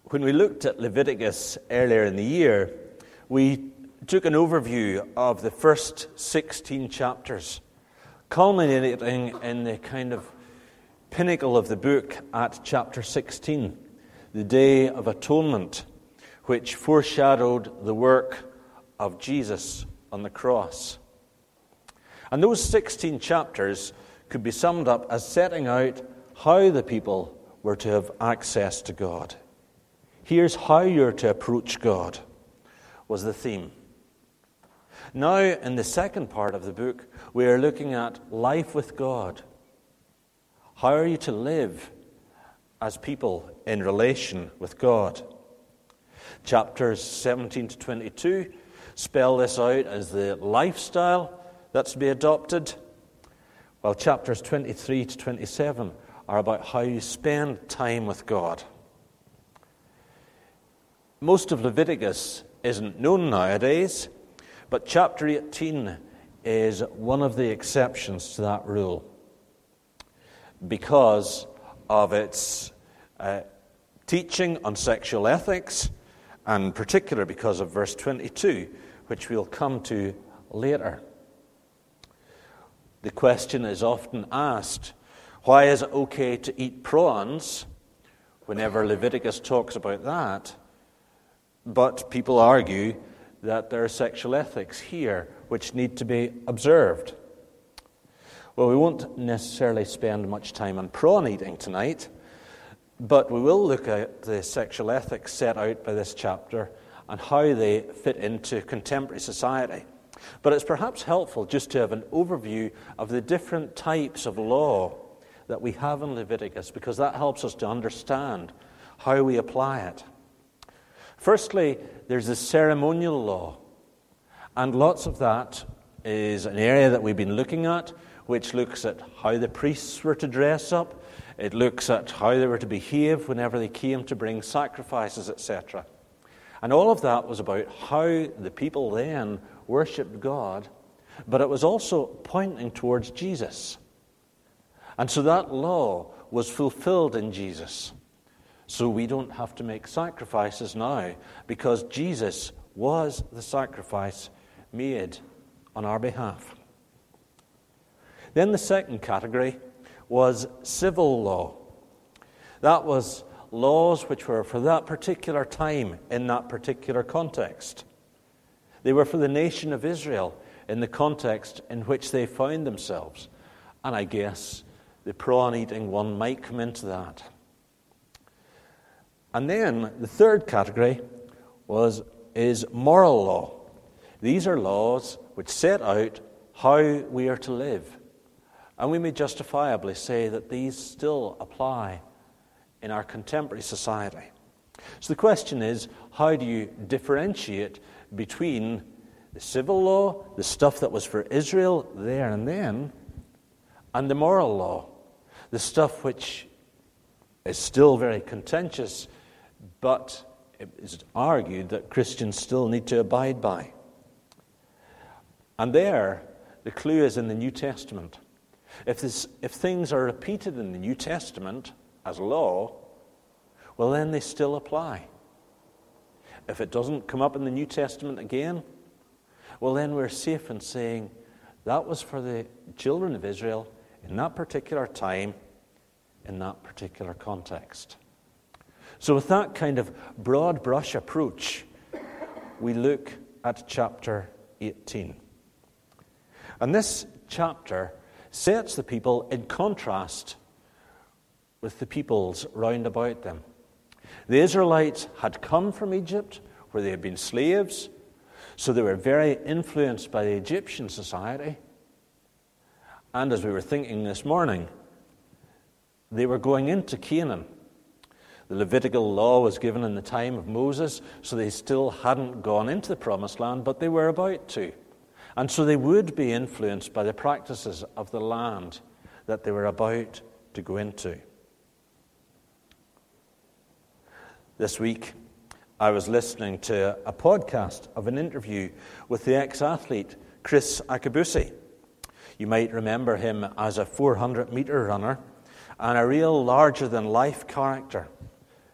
When we looked at Leviticus earlier in the year, we took an overview of the first 16 chapters, culminating in the kind of pinnacle of the book at chapter 16, the Day of Atonement, which foreshadowed the work of Jesus on the cross. And those 16 chapters could be summed up as setting out how the people were to have access to God. Here's how you're to approach God, was the theme. Now, in the second part of the book, we are looking at life with God. How are you to live as people in relation with God? Chapters 17 to 22 spell this out as the lifestyle that's to be adopted, while chapters 23 to 27 are about how you spend time with God. Most of Leviticus isn't known nowadays, but chapter 18 is one of the exceptions to that rule because of its teaching on sexual ethics, and particularly because of verse 22, which we'll come to later. The question is often asked, why is it okay to eat prawns whenever Leviticus talks about that? But people argue that there are sexual ethics here which need to be observed. Well, we won't necessarily spend much time on prawn eating tonight, but we will look at the sexual ethics set out by this chapter and how they fit into contemporary society. But it's perhaps helpful just to have an overview of the different types of law that we have in Leviticus, because that helps us to understand how we apply it. Firstly, there's the ceremonial law, and lots of that is an area that we've been looking at, which looks at how the priests were to dress up. It looks at how they were to behave whenever they came to bring sacrifices, etc. And all of that was about how the people then worshipped God, but it was also pointing towards Jesus. And so that law was fulfilled in Jesus. So we don't have to make sacrifices now, because Jesus was the sacrifice made on our behalf. Then the second category was civil law. That was laws which were for that particular time in that particular context. They were for the nation of Israel in the context in which they found themselves. And I guess the prawn-eating one might come into that. And then the third category is moral law. These are laws which set out how we are to live. And we may justifiably say that these still apply in our contemporary society. So the question is, how do you differentiate between the civil law, the stuff that was for Israel there and then, and the moral law, the stuff which is still very contentious, but it is argued that Christians still need to abide by. And there, the clue is in the New Testament. If things are repeated in the New Testament as law, well, then they still apply. If it doesn't come up in the New Testament again, well, then we're safe in saying that was for the children of Israel in that particular time, in that particular context. So with that kind of broad brush approach, we look at chapter 18. And this chapter sets the people in contrast with the peoples round about them. The Israelites had come from Egypt, where they had been slaves, so they were very influenced by the Egyptian society. And as we were thinking this morning, they were going into Canaan. The Levitical law was given in the time of Moses, so they still hadn't gone into the Promised Land, but they were about to. And so they would be influenced by the practices of the land that they were about to go into. This week, I was listening to a podcast of an interview with the ex-athlete Chris Akabusi. You might remember him as a 400-meter runner and a real larger-than-life character.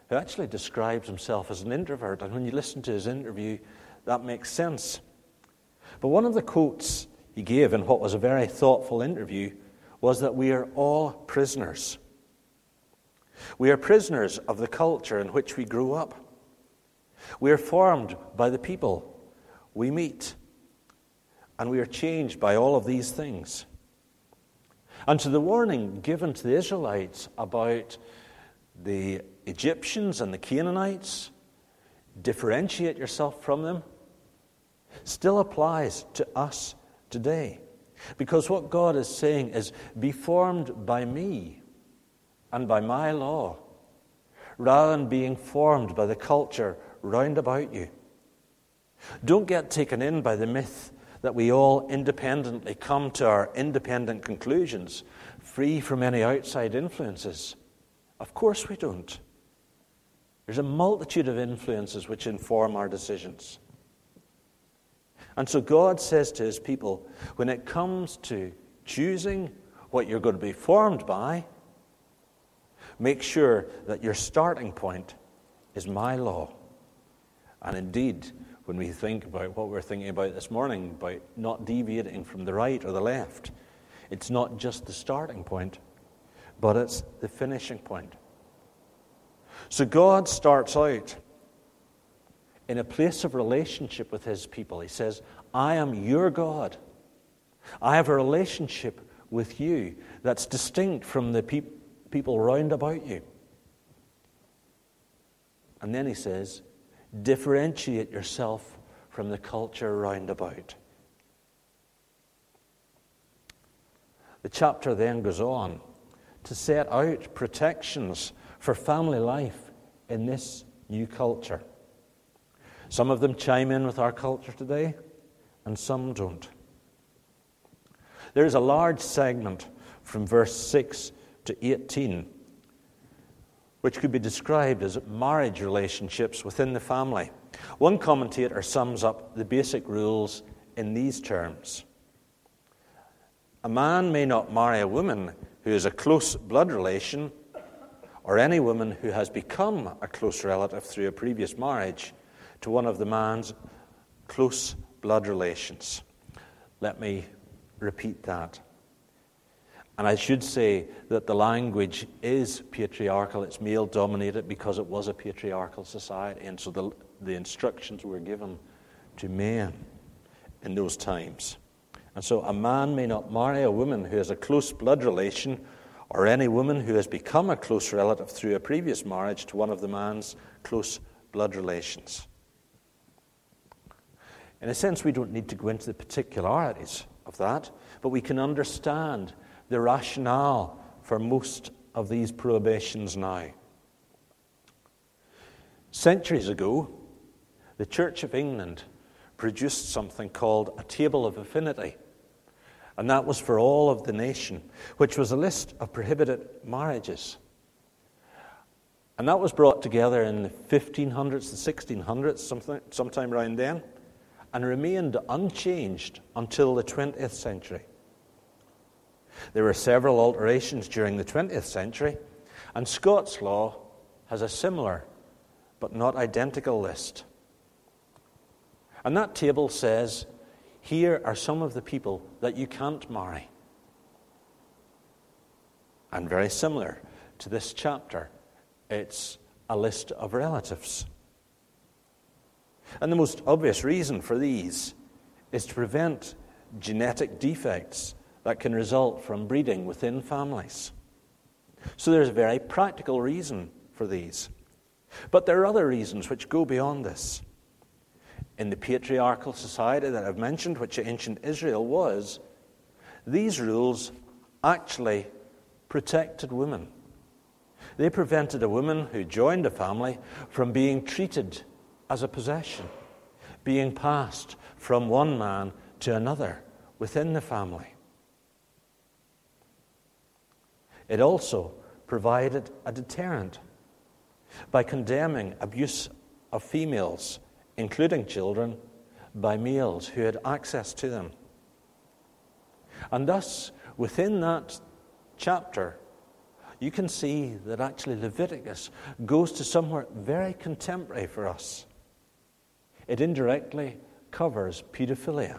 who actually describes himself as an introvert. And when you listen to his interview, that makes sense. But one of the quotes he gave in what was a very thoughtful interview was that we are all prisoners. We are prisoners of the culture in which we grew up. We are formed by the people we meet. And we are changed by all of these things. And to the warning given to the Israelites about the Egyptians and the Canaanites, differentiate yourself from them, still applies to us today. Because what God is saying is, be formed by me and by my law, rather than being formed by the culture round about you. Don't get taken in by the myth that we all independently come to our independent conclusions, free from any outside influences. Of course we don't. There's a multitude of influences which inform our decisions. And so God says to his people, when it comes to choosing what you're going to be formed by, make sure that your starting point is my law. And indeed, when we think about what we're thinking about this morning, about not deviating from the right or the left, it's not just the starting point, but it's the finishing point. So God starts out in a place of relationship with his people. He says, I am your God. I have a relationship with you that's distinct from the people round about you. And then he says, differentiate yourself from the culture round about. The chapter then goes on to set out protections for family life in this new culture. Some of them chime in with our culture today, and some don't. There's a large segment from verse 6 to 18 which could be described as marriage relationships within the family. One commentator sums up the basic rules in these terms. A man may not marry a woman who is a close blood relation, or any woman who has become a close relative through a previous marriage to one of the man's close blood relations. Let me repeat that. And I should say that the language is patriarchal. It's male-dominated because it was a patriarchal society. And so the instructions were given to men in those times. And so a man may not marry a woman who has a close blood relation, or any woman who has become a close relative through a previous marriage to one of the man's close blood relations. In a sense, we don't need to go into the particularities of that, but we can understand the rationale for most of these prohibitions now. Centuries ago, the Church of England produced something called a Table of Affinity, and that was for all of the nation, which was a list of prohibited marriages. And that was brought together in the 1500s, the 1600s, sometime around then, and remained unchanged until the 20th century. There were several alterations during the 20th century, and Scots law has a similar but not identical list. And that table says, here are some of the people that you can't marry. And very similar to this chapter, it's a list of relatives. And the most obvious reason for these is to prevent genetic defects that can result from breeding within families. So there's a very practical reason for these. But there are other reasons which go beyond this. In the patriarchal society that I've mentioned, which ancient Israel was, these rules actually protected women. They prevented a woman who joined a family from being treated as a possession, being passed from one man to another within the family. It also provided a deterrent by condemning abuse of females, including children, by males who had access to them. And thus, within that chapter, you can see that actually Leviticus goes to somewhere very contemporary for us. It indirectly covers pedophilia.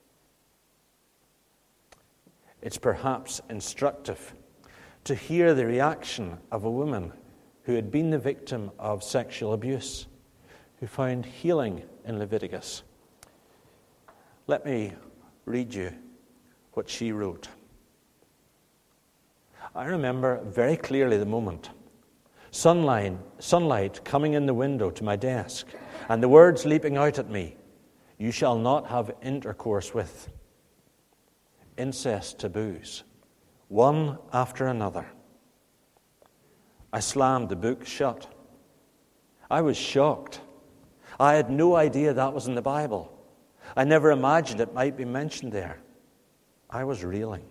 It's perhaps instructive to hear the reaction of a woman who had been the victim of sexual abuse, who found healing in Leviticus. Let me read you what she wrote. I remember very clearly the moment. Sunlight coming in the window to my desk, and the words leaping out at me, "You shall not have intercourse with." Incest taboos, one after another. I slammed the book shut. I was shocked. I had no idea that was in the Bible. I never imagined it might be mentioned there. I was reeling.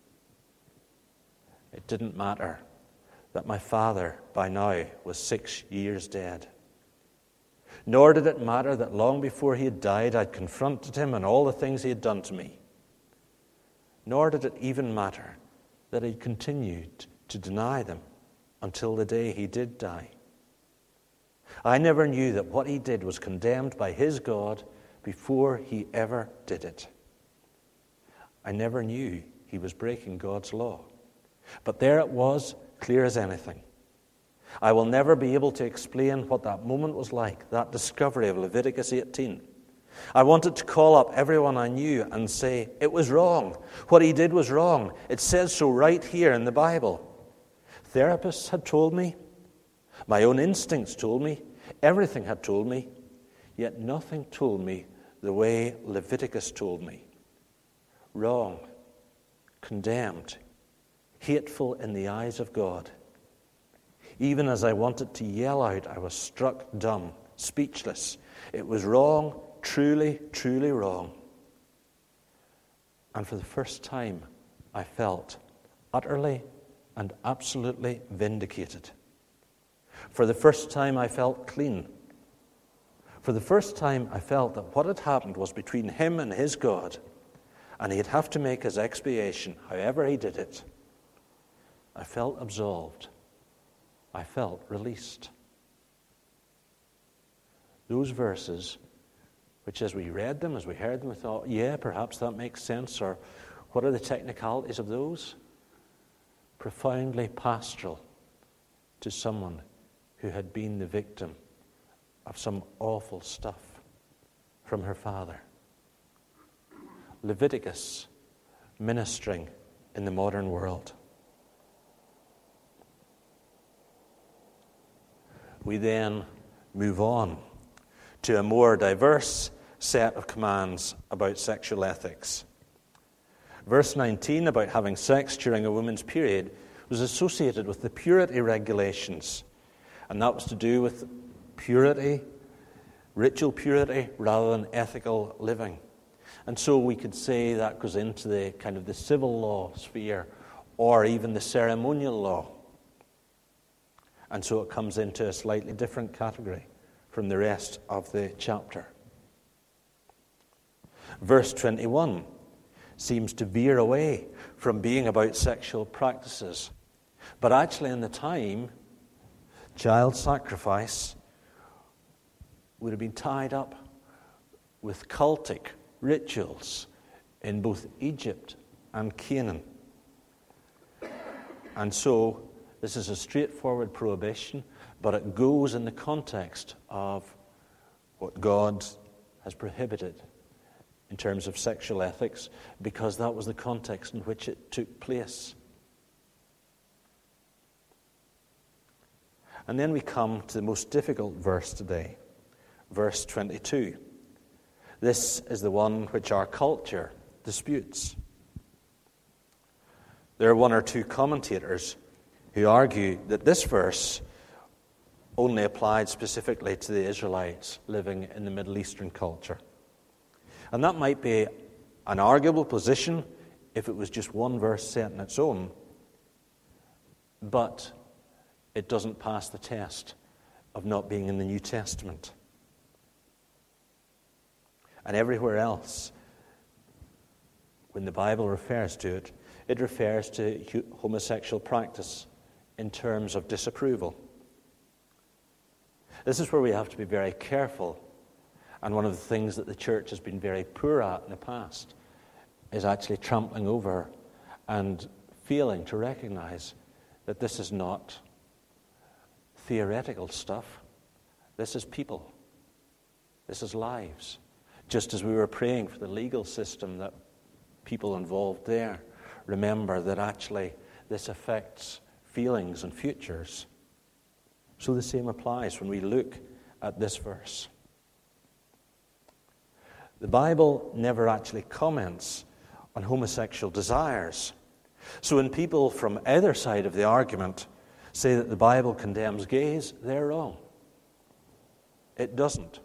It didn't matter that my father by now was 6 years dead. Nor did it matter that long before he had died, I'd confronted him on all the things he had done to me. Nor did it even matter that he continued to deny them until the day he did die. I never knew that what he did was condemned by his God before he ever did it. I never knew he was breaking God's law. But there it was, clear as anything. I will never be able to explain what that moment was like, that discovery of Leviticus 18. I wanted to call up everyone I knew and say, it was wrong. What he did was wrong. It says so right here in the Bible. Therapists had told me. My own instincts told me. Everything had told me. Yet nothing told me the way Leviticus told me. Wrong. Condemned. Hateful in the eyes of God. Even as I wanted to yell out, I was struck dumb, speechless. It was wrong, truly, truly wrong. And for the first time, I felt utterly and absolutely vindicated. For the first time, I felt clean. For the first time, I felt that what had happened was between him and his God, and he'd have to make his expiation, however he did it. I felt absolved. I felt released. Those verses, which as we read them, as we heard them, we thought, yeah, perhaps that makes sense, or what are the technicalities of those? Profoundly pastoral to someone who had been the victim of some awful stuff from her father. Leviticus ministering in the modern world. We then move on to a more diverse set of commands about sexual ethics. Verse 19 about having sex during a woman's period was associated with the purity regulations, and that was to do with purity, ritual purity, rather than ethical living. And so we could say that goes into the kind of the civil law sphere, or even the ceremonial law. And so it comes into a slightly different category from the rest of the chapter. Verse 21 seems to veer away from being about sexual practices. But actually in the time, child sacrifice would have been tied up with cultic rituals in both Egypt and Canaan. And so this is a straightforward prohibition, but it goes in the context of what God has prohibited in terms of sexual ethics, because that was the context in which it took place. And then we come to the most difficult verse today, verse 22. This is the one which our culture disputes. There are one or two commentators who argue that this verse only applied specifically to the Israelites living in the Middle Eastern culture. And that might be an arguable position if it was just one verse set on its own, but it doesn't pass the test of not being in the New Testament. And everywhere else, when the Bible refers to it, it refers to homosexual practice in terms of disapproval. This is where we have to be very careful. And one of the things that the church has been very poor at in the past is actually trampling over and failing to recognize that this is not theoretical stuff. This is people. This is lives. Just as we were praying for the legal system, that people involved there remember that actually this affects feelings and futures. So the same applies when we look at this verse. The Bible never actually comments on homosexual desires. So when people from either side of the argument say that the Bible condemns gays, they're wrong. It doesn't.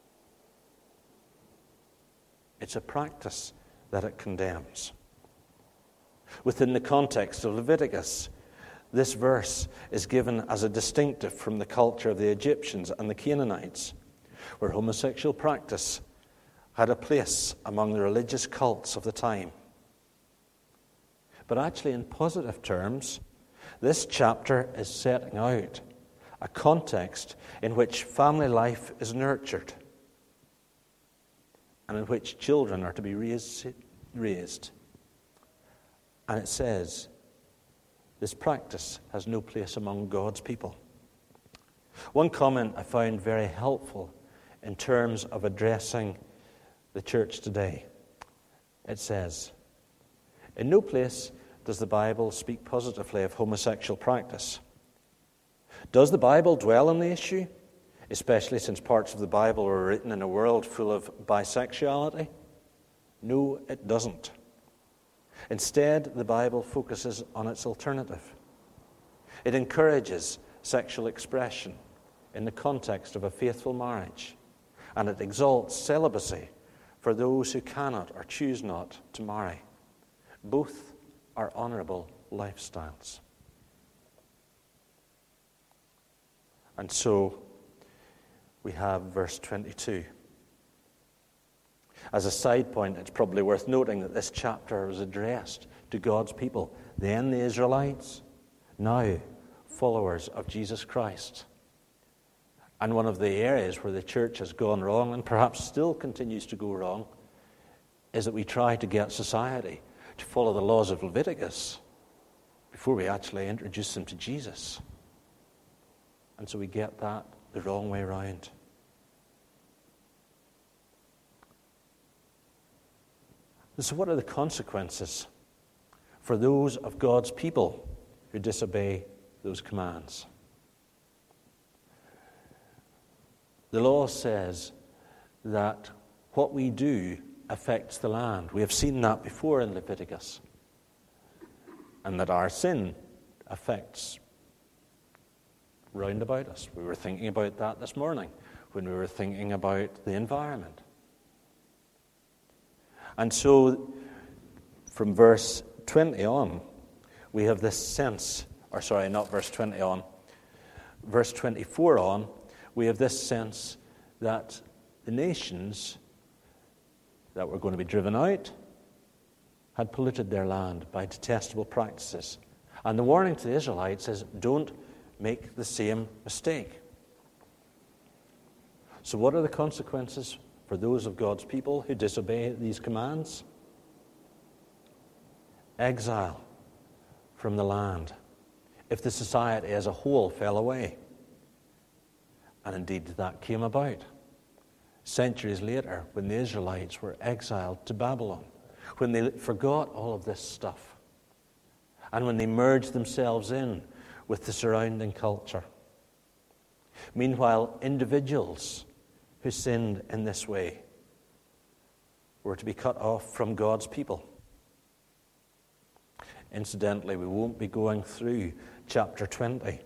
It's a practice that it condemns. Within the context of Leviticus, this verse is given as a distinctive from the culture of the Egyptians and the Canaanites, where homosexual practice had a place among the religious cults of the time. But actually, in positive terms, this chapter is setting out a context in which family life is nurtured and in which children are to be raised. And it says, this practice has no place among God's people. One comment I found very helpful in terms of addressing the church today. It says, in no place does the Bible speak positively of homosexual practice. Does the Bible dwell on the issue, especially since parts of the Bible were written in a world full of bisexuality? No, it doesn't. Instead, the Bible focuses on its alternative. It encourages sexual expression in the context of a faithful marriage, and it exalts celibacy for those who cannot or choose not to marry. Both are honorable lifestyles. And so we have verse 22. As a side point, it's probably worth noting that this chapter was addressed to God's people, then the Israelites, now followers of Jesus Christ. And one of the areas where the church has gone wrong, and perhaps still continues to go wrong, is that we try to get society to follow the laws of Leviticus before we actually introduce them to Jesus. And so we get that the wrong way around. And so what are the consequences for those of God's people who disobey those commands? The law says that what we do affects the land. We have seen that before in Leviticus. And that our sin affects round about us. We were thinking about that this morning when we were thinking about the environment. And so from verse 20 on, we have this sense, or sorry, not verse 20 on, verse 24 on, we have this sense that the nations that were going to be driven out had polluted their land by detestable practices. And the warning to the Israelites is, don't make the same mistake. So what are the consequences for those of God's people who disobey these commands? Exile from the land, if the society as a whole fell away. And indeed that came about centuries later when the Israelites were exiled to Babylon, when they forgot all of this stuff, and when they merged themselves in with the surrounding culture. Meanwhile, individuals who sinned in this way were to be cut off from God's people. Incidentally, we won't be going through chapter 20,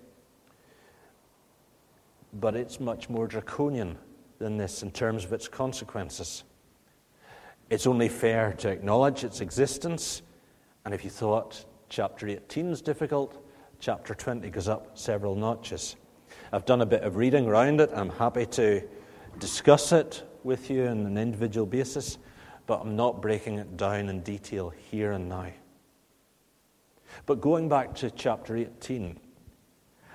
but it's much more draconian than this in terms of its consequences. It's only fair to acknowledge its existence, and if you thought chapter 18 is difficult, chapter 20 goes up several notches. I've done a bit of reading around it. I'm happy to discuss it with you on an individual basis, but I'm not breaking it down in detail here and now. But going back to chapter 18,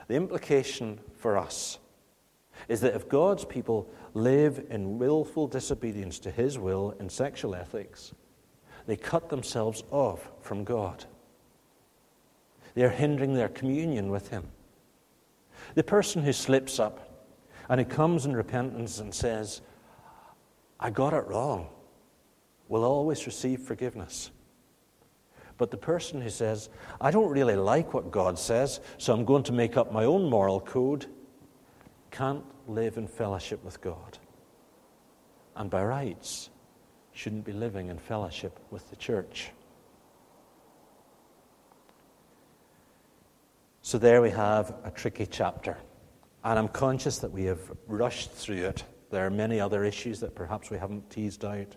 The implication for us is that if God's people live in willful disobedience to his will in sexual ethics, they cut themselves off from God. They are hindering their communion with him. The person who slips up and who comes in repentance and says, I got it wrong, will always receive forgiveness. But the person who says, I don't really like what God says, so I'm going to make up my own moral code, can't live in fellowship with God. And by rights, shouldn't be living in fellowship with the church. So there we have a tricky chapter. And I'm conscious that we have rushed through it. There are many other issues that perhaps we haven't teased out.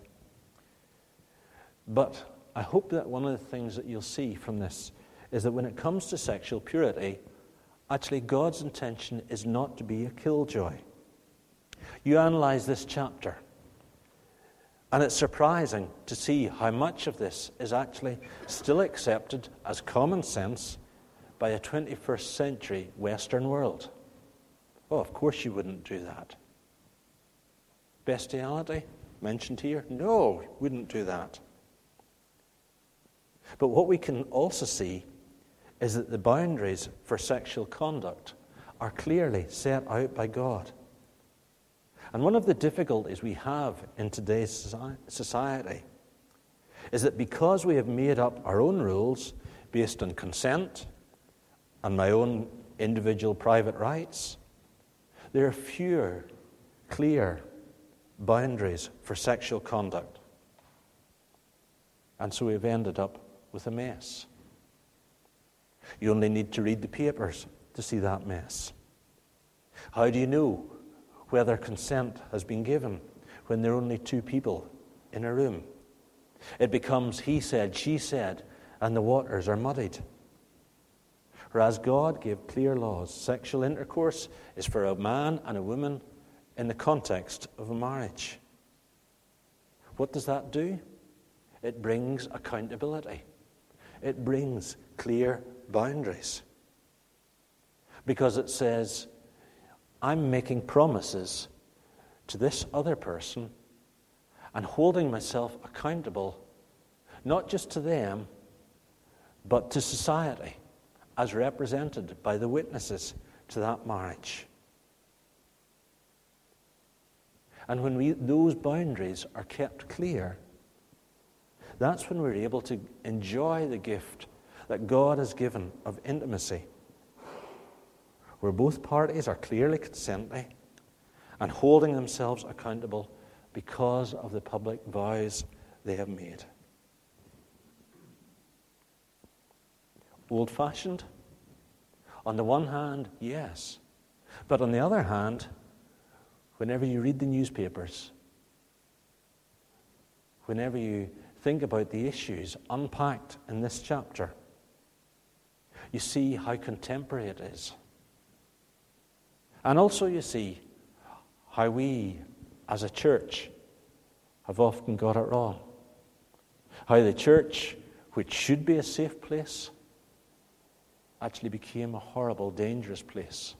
But I hope that one of the things that you'll see from this is that when it comes to sexual purity, actually God's intention is not to be a killjoy. You analyze this chapter, and it's surprising to see how much of this is actually still accepted as common sense by a 21st century Western world. Oh, of course you wouldn't do that. Bestiality mentioned here? No, wouldn't do that. But what we can also see is that the boundaries for sexual conduct are clearly set out by God. And one of the difficulties we have in today's society is that because we have made up our own rules based on consent and my own individual private rights, there are fewer clear boundaries for sexual conduct. And so we've ended up with a mess. You only need to read the papers to see that mess. How do you know whether consent has been given when there are only two people in a room? It becomes he said, she said, and the waters are muddied. Whereas God gave clear laws. Sexual intercourse is for a man and a woman in the context of a marriage. What does that do? It brings accountability. It brings clear boundaries. Because it says, I'm making promises to this other person and holding myself accountable, not just to them, but to society, as represented by the witnesses to that marriage. And when those boundaries are kept clear, that's when we're able to enjoy the gift that God has given of intimacy, where both parties are clearly consenting and holding themselves accountable because of the public vows they have made. Old-fashioned? On the one hand, yes. But on the other hand, whenever you read the newspapers, whenever you think about the issues unpacked in this chapter, you see how contemporary it is. And also you see how we, as a church, have often got it wrong. How the church, which should be a safe place, actually became a horrible, dangerous place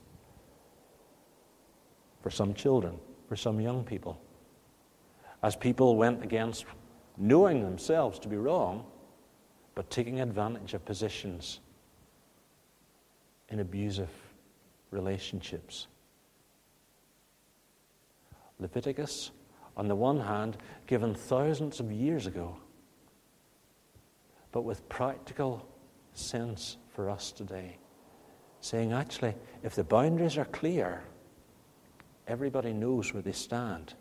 for some children, for some young people. As people went against knowing themselves to be wrong, but taking advantage of positions in abusive relationships. Leviticus, on the one hand, given thousands of years ago, but with practical sense for us today, saying actually, if the boundaries are clear, everybody knows where they stand.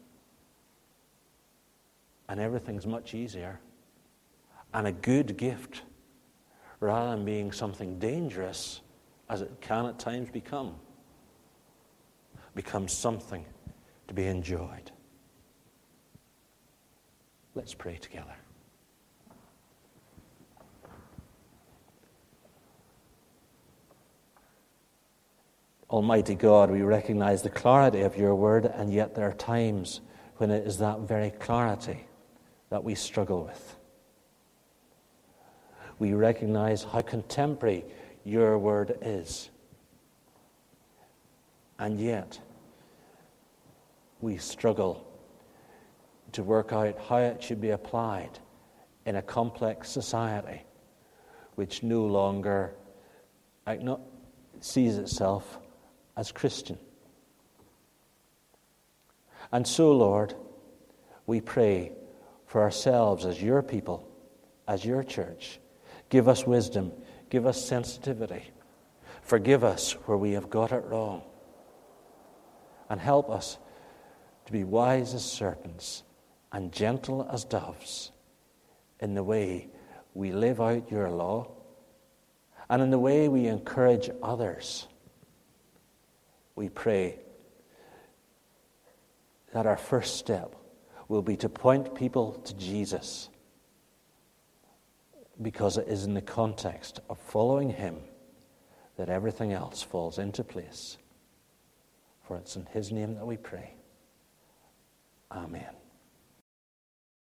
And everything's much easier. And a good gift, rather than being something dangerous, as it can at times become, becomes something to be enjoyed. Let's pray together. Almighty God, we recognize the clarity of your word, and yet there are times when it is that very clarity that we struggle with. We recognize how contemporary your word is. And yet, we struggle to work out how it should be applied in a complex society which no longer sees itself as Christian. And so, Lord, we pray for ourselves as your people, as your church. Give us wisdom, give us sensitivity. Forgive us where we have got it wrong. And help us to be wise as serpents and gentle as doves in the way we live out your law and in the way we encourage others. We pray that our first step will be to point people to Jesus, because it is in the context of following him that everything else falls into place. For it's in his name that we pray. Amen.